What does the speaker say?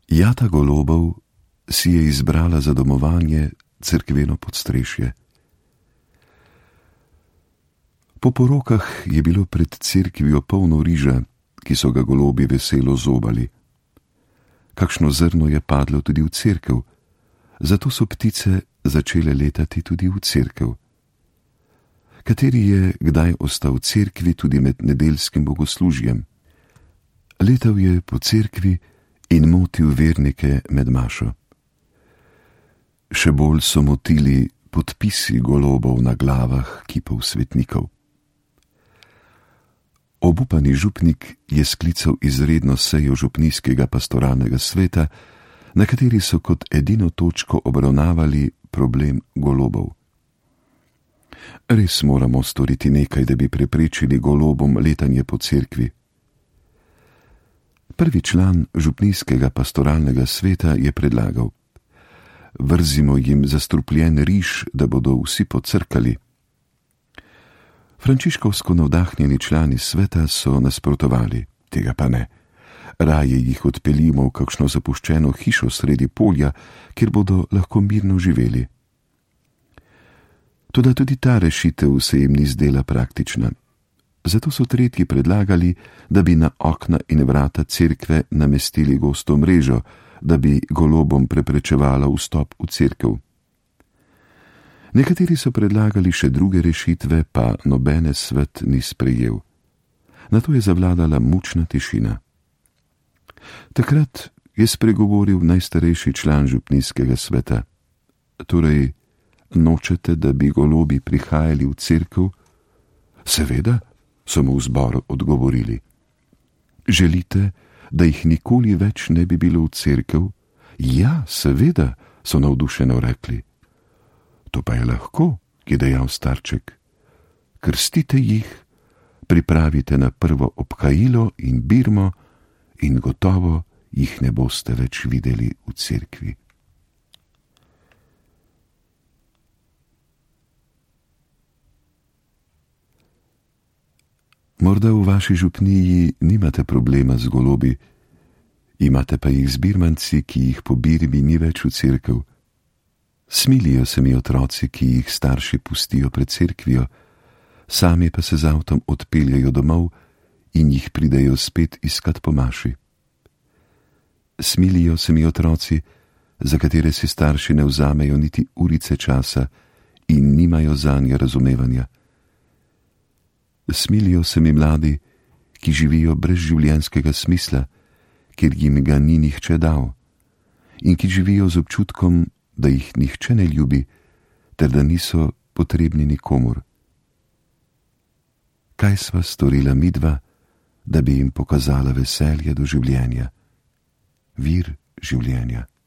Jata golobov si je izbrala za domovanje cerkveno podstrešje. Po porokah je bilo pred cerkvijo polno riža, ki so ga golobi veselo zobali. Kakšno zrno je padlo tudi v cerkev, zato so ptice začele letati tudi v cerkev. Kateri je kdaj ostal v cerkvi tudi med nedeljskim bogoslužjem. Letal je po cerkvi in motil vernike med mašo. Še bolj so motili podpisi golobov na glavah kipov svetnikov. Obupani župnik je sklical izredno sejo župnijskega pastoralnega sveta, na kateri so kot edino točko obravnavali problem golobov. Res moramo storiti nekaj, da bi preprečili golobom letanje po cerkvi. Prvi član župnijskega pastoralnega sveta je predlagal: vrzimo jim zastrupljen riž, da bodo vsi pocrkali. Frančiškovsko navdahnjeni člani sveta so nasprotovali, tega pa ne. Raje jih odpeljimo v kakšno zapuščeno hišo sredi polja, kjer bodo lahko mirno živeli. Toda tudi ta rešitev se jim ni zdela praktična. Zato so tretji predlagali, da bi na okna in vrata cerkve namestili gosto mrežo, da bi golobom preprečevala vstop v cerkev. Nekateri so predlagali še druge rešitve, pa nobene svet ni sprejel. Nato je zavladala mučna tišina. Takrat je spregovoril najstarejši član župnijskega sveta. Torej, nočete, da bi golobi prihajali v cerkev? Seveda, so mu v zboru odgovorili. Želite, da jih nikoli več ne bi bilo v cerkev? Ja, seveda, so navdušeno rekli. To pa je lahko, je dejal starček. Krstite jih, pripravite na prvo obhajilo in birmo in gotovo jih ne boste več videli v cerkvi. Morda v vaši župniji nimate problema z golobi, imate pa jih z birmanci, ki jih po birmi ni več v cerkev. Smilijo se mi otroci, ki jih starši pustijo pred cerkvijo, sami pa se z avtom odpeljejo domov in jih pridejo spet iskat po maši. Smilijo se mi otroci, za katere si starši ne vzamejo niti urice časa in nimajo zanje razumevanja. Smilijo se mi mladi, ki živijo brez življenjskega smisla, ker jim ga ni nihče dal, in ki živijo z občutkom, da jih nihče ne ljubi, ter da niso potrebni nikomur. Kaj sva storila midva, da bi jim pokazala veselje do življenja, vir življenja?